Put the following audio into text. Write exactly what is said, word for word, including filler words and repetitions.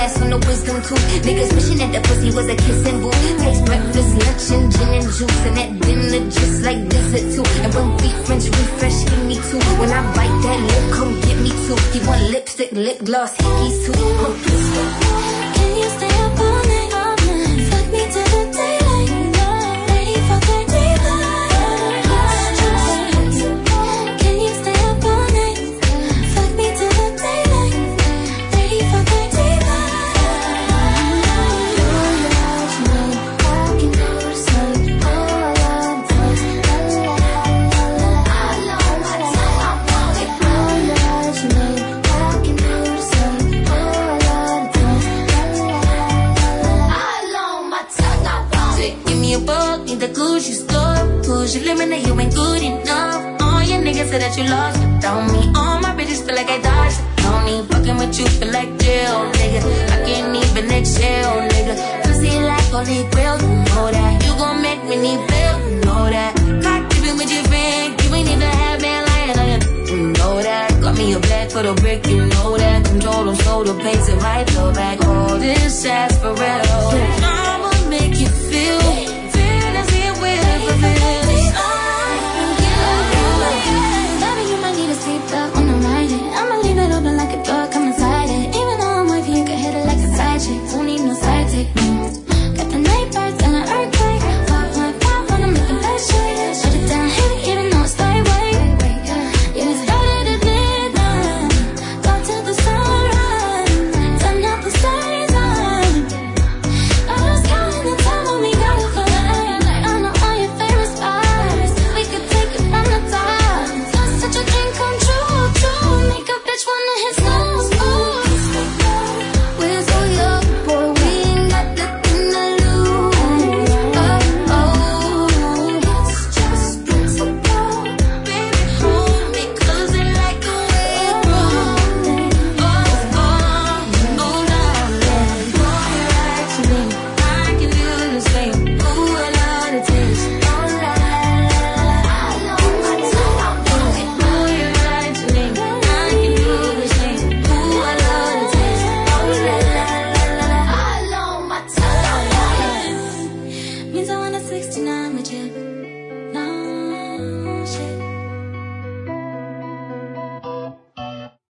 glass on the wisdom tooth. Niggas wishing that the pussy was a kissing booth. Taste breakfast, lunch, and gin and juice. And that dinner just like dessert too. And when we French refresh, give me two. When I bite that lip, come get me two. You want lipstick, lip gloss, hickeys too. Can you stay up all night? Fuck me till the daylight. Ready for the daylight. Can you stay up all night? Fuck me till the daylight. Ready for the daylight. I can do the same. Oh, I love this. I love my time. I want it. Oh, love me. I can do the same. Oh, I love this. I love my tongue. I want it. Give me a book, need the Gucci store. Push your limit, you ain't good enough. All your niggas say that you lost without me. All my bitches feel like I dodged. Don't need fucking with you, feel like jail, nigga. I can't even exhale, nigga. Pussy like holy grail, you know that. You gon' make me need bail, you know that. Cock keeping with your friend, you ain't even have man lying on you, you know that. Got me a black for the brick, you know that. Control them, slow the pace and right the back. All this ass for real. I'ma make you feel, feel as it will fulfill. Baby, you might need to sleep up when I'm riding. I'ma leave it open like a door, come inside it. Even though I'm wifey, you can hit it like a side chick. Don't need no side chick, no. Got the night birds and an earthquake. five point five when I'm making that shit. Shut it down heavy, even though it's lightweight. Yeah, it started at midnight. Go till the sunrise. Turn out the star's on. I was counting the time when we got it for life. I know all your favorite spots. We could take it from the top. That's such a dream come true, true. Make a bitch wanna hit snooze, ooze. We're so young, boy, we ain't got nothing to lose. Oh, oh, it's just principle. Baby, hold me, cause it like the way it moves. Oh, oh, oh, darling. Boy, you're right to me. I can do the same. Ooh, I love the taste. Oh, la, la, la, la. I love my tongue, I want it. Boy, you're right to me. I can do the same. Ooh, I love the taste. Oh, la, la, la, la. I love my tongue, I want it. Means I want a sixty-nine with you.